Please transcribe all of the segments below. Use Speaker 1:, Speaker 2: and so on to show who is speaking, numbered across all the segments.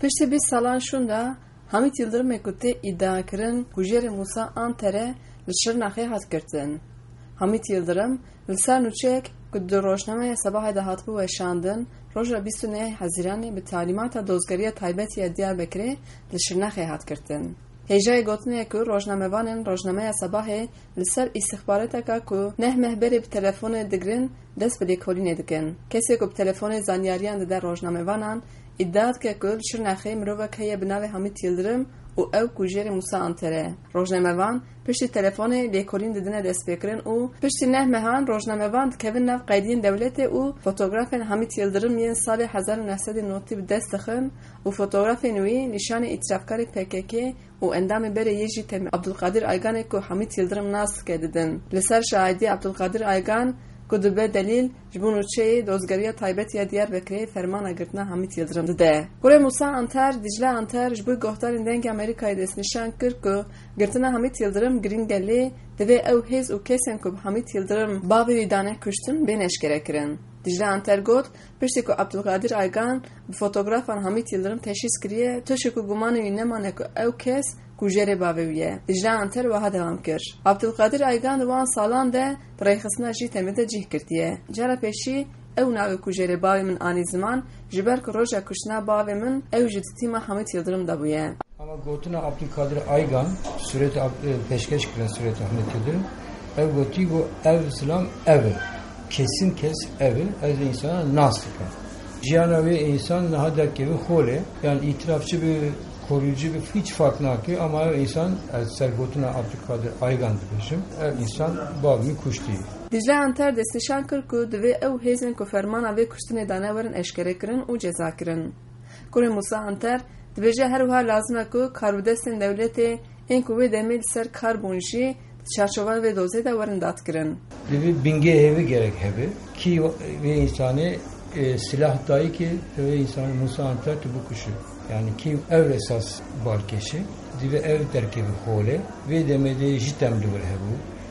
Speaker 1: Piştî bir salan şunda Hamit Yıldırım ekûtê îdia kirin ku jêrê Musa Anterê li Şirnexê hat girtin. Hamit Yıldırım li ser nûçeyek ku di rojnameya Sabahê de hatibû weşandin roja 29 Hezîranê bi talîmata dozgeriya taybetî ya Diyarbekirê li Şirnexê hat girtin. Hêjayê gotinê ku rojnamevanên rojnameya Sabahê li ser îstixbarateka ku neh mehberê bi telefonê digirin dest bi lêkolînê dikin. Kesê ku bi telefonê zanyariyan dide rojnamevanan îdia dike ku li Şirnexê mirovek heye bi navê Hamit Yıldırım û ew ku jêrê Musa Anterê. Rojnamevan piştî telefonê lêkolîn didine destpêkirin û piştî neh mehan rojnamevan dikevin nav qeydiyên dewletê û fotografên Hamit Yıldırım yên salê 1990 bi dest dixin û fotografên wî nîşanê îtirafkarê PKK û endamê berê yê jî temî Abdulkadir Ayganê ku Hamit Yıldırım nas dike didin. Li ser şahidiyê Abdulkadir Aygan ku dibe delîl ji bo nûçeyê dozgeriya taybet ya Diyarbekirê fermana girtina Hamit Yıldırım dide. Kurê Musa Anter, Dicle Anter ji bo guhdarên dengê Amerîkayê destnîşan kir ku girtina Hamit Yıldırım giringelê divê ew hêz û kesên ku Hamit Yıldırım bavê wî dane kuştin bên eşkere kirin. Dicle Anter got piştî ku Abdulkadir Aygan bi fotografan Hamit Yıldırım teşhîs kiriye tuşê ku gumanê wî nemane ku ew kes ku jêrê bavê wî ye. Dicle Anter wiha devam kir. Abdulkadir Aygan di wan salan de bi rêxistina jî temê de cih girtiye. Cara pêşî ew navê ku jêrê bavê min anî ziman ji ber ku roja kuştina bavê min ew ji tîma Hamit Yıldırım da bûye.
Speaker 2: Ama gotina Abdulkadir Aygan sureti peşkeş kiren sureti Hamit Yıldırım ev goti bu ev Islam evi kesin kes evi ez insana nasıl cihana ve insan daha derkevi hole yani itirafçı bir koruyucu bir hiç fark nakı ama insan sergotuna Abdülkadir Aygan'dı peşim. İnsan bağımı kuş değil.
Speaker 1: Dicle Anter destişan kır ku divê ew hêzên ku fermana vê kuştinê dane werin eşkere kirin û ceza kirin. Kurê Musa Anter dibêje her wiha lazim e ku karûdestên dewletê ên ku wê demê li ser kar bûn jî çarşova ve dozê de werin datkirin.
Speaker 2: Divê bingê hêvî gerek hebe ki ve insanı silah dahi ki ve insanı Musa Anter bu kuşu. Yani ki ev esas balkeşi, dive ev terkibi hole ve demede jitem diyor hebu,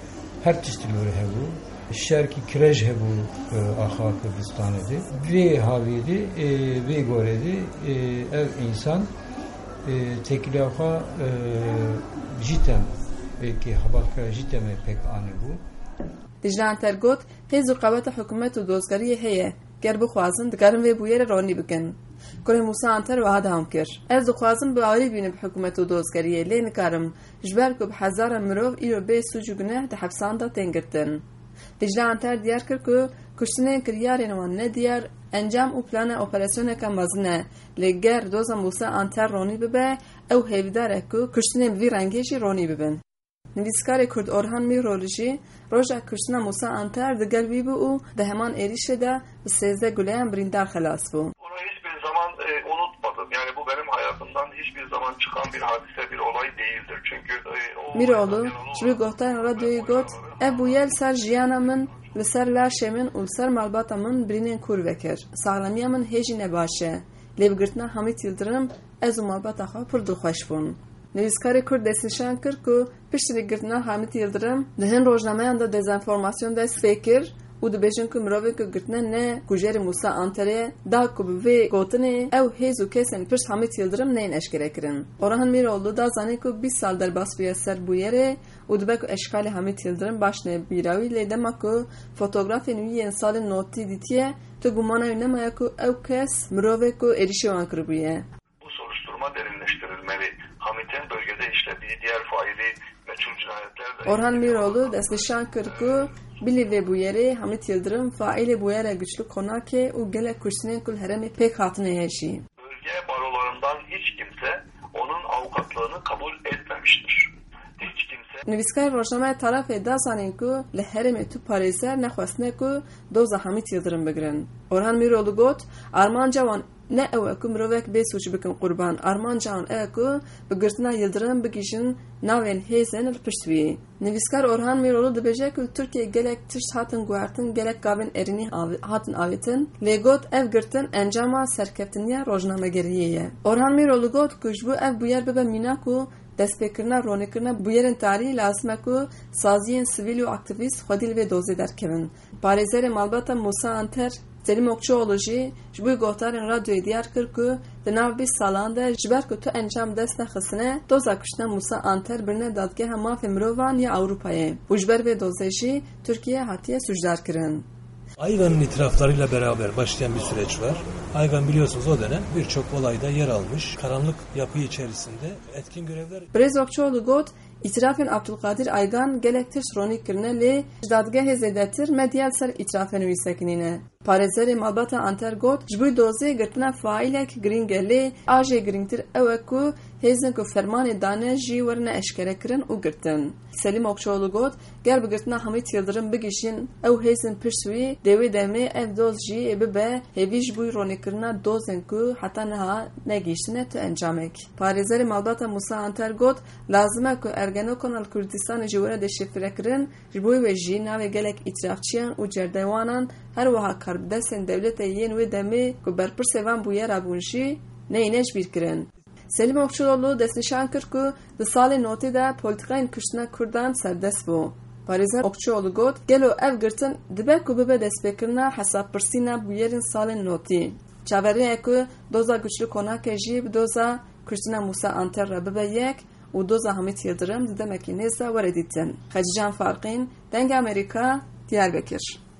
Speaker 2: her çeşit diyor hebu, şerki kirej hebu aha Kürdistan'dı, ve havidi ve goredi ev insan tekliaha jitem ki habarkara jiteme pek anı bu.
Speaker 1: Dicle Anter got hêz û qeweta hikûmet û dozgeriyê heye ger bixwazin dikarin vê bûyerê ronî bikin. Kurê Musa Anter wiha devam kir. Ez dixwazim bi awî bînim hikûmet û dozgeriyê lê nikarim ji ber ku bi hezaran mirov îro bê suc û guneh di hefsan da tên girtin. Dicle Anter diyar kir ku kuştinên kiryarên wan ne diyar encam û plana operasyoneka mezin e lê ger doza Musa Anter ronî bibe ew hêvdar e ku kuştinên vî rengê jî ronî bibin. Nivîskarê Kurd Orhan Mîrolî jî roja kuştina Musa Anter di gel wî bû û di heman êrişê de bi 13 guleyan birîndar xelas bû.
Speaker 3: Onu hiçbir zaman unutmadım. Yani bu benim hayatımdan hiçbir zaman çıkan bir hadise, bir olay değildir. Çünkü
Speaker 1: Mîrolî ji wî gohtayên radyoyê got ev bûyel ser jiyana min li ser laşê min û ser malbata min birînên kûr vekir. Saxlamiya min hêjî ne baş e. Lê bi girtina Hamit Yıldırım ez û malbata xwe pir dilxweş bûn. Nivîskarê Kurd destnîşan kir ku piştî girtina Hamit Yıldırım di hin rojnameyan da dezenformasyon dest pê kir û dibêjin ku mirovê ku girtine ne ku jêrê Musa Anterê da ku bi vê gotinê ew hêz û kesên pişt Hamit Yıldırım neyên eşkere kirin. Orhan Mîrolî da zanî ku 20 sal derbas bûye ser bûyerê û dibe ku eşkalê Hamit Yıldırım başne bîrawî lê dema ku fotografên wî yên salên notî dîtiye tu gumana wî nemaya ku ew kes mirovê ku êrişê wan kiribûye.
Speaker 3: Bu soruşturma derinleştirilmeli. Hamit'in bölgede işlediği diğer faili meçhul cinayetler de...
Speaker 1: Orhan Mîrolî destnîşan kir ku bilî vê bûyerê Hamit Yıldırım faîlê bûyera güçlü konakê û gelek kuştinên ku li herêmê pêk hatine hêjî.
Speaker 3: Bölge barolarından hiç kimse onun avukatlığını kabul etmemiştir. Hiç kimse...
Speaker 1: Nivîskarê rojnameya Tarafê da zanîn ku li herêmê tu parêzer nexwestine ku doza Hamit Yıldırım bigirin. Orhan Mîrolî got armanca wan ne ew e ku mirovek bê suç bikin qurban armanca wan e ku bi girtina Yıldırım bigîjin navên hêzên li pişt wî. Nivîskar Orhan Mîrolî dibêje ku Tirkiye gelek tişt hatin guhertin gelek gavên êrînî hatin avêtin lê got ev girtin encama serkeftiniya rojnamegeriyê ye. Orhan Mîrolî got ku ji bo ev bûyer bibe mîna ku destpêkirina ronêkirina bûyerên tarî lazim e ku saziyên sivîl û aktivîst xwedî li vê dozê derkevin. Parêzerê malbata Musa Anter Selim Okçuoğlu jî ji bo gohtarên radyoyê diyar kir ku di nav 20 salan de ji ber ku tu encam dest nexistine doza kuştina Musa Anter birine dadgeha mafê mirovan ya Avrupayê. û ji ber vê dozê jî Tirkiye hatiye suçdarkirin.
Speaker 4: Ayvan'ın itiraflarıyla beraber başlayan bir süreç var. Ayvan biliyorsunuz o dönem birçok olayda yer almış. Karanlık yapı içerisinde etkin görevler...
Speaker 1: Brez Okçuoğlu got, itirafên Abdulkadir Aygan gelek tirs ronî kirine lê ji dadgehê zêdetir medyal ser itirafên wî sekinîne. Parêzerê malbata Anter got, ji bo dozê girtina faîlek giring e lê a jê girîngtir ew e ku hêzin ku fermanê dane jî werine eşkerekirin û girtin. Selim Okçuoğlu got, gel bi girtina Hamit Yıldırım bigişîn ew hêzin pirs wî dêwê demê ev doz jî bibe hêvî ji bo ronîkirina dozên ku heta niha negîştine tu encamek. Parêzerê malbata Musa Anter got, lazim e ku Ergenekon al Kurdistanê ji were deşifrekirin ji bo wê jî navê gelek îtirafçiyan û cerdewanan her wiha karbidestên devletê yên wê demê ku berpirsê van bûye rabûn jî neyîne ji bîr kirin. Selim Okçuoğlu destnîşan kir ku di salê notî de polîtikayên kuştina Kurdan serdest bû. Parêzer Okçuoğlu got, gelo ev girtin dibe ku bibe destpêkirina hesabpirsîna bûyerên salên notî. Çaverîye ku doza güçlü konakê jî bi doza kuştina Musa Anter re bibe yek û doza Hamit Yıldırım di demekî nêz de were dîtin. Xecican Farqîn, Deng Amerîka, Diyarbekir.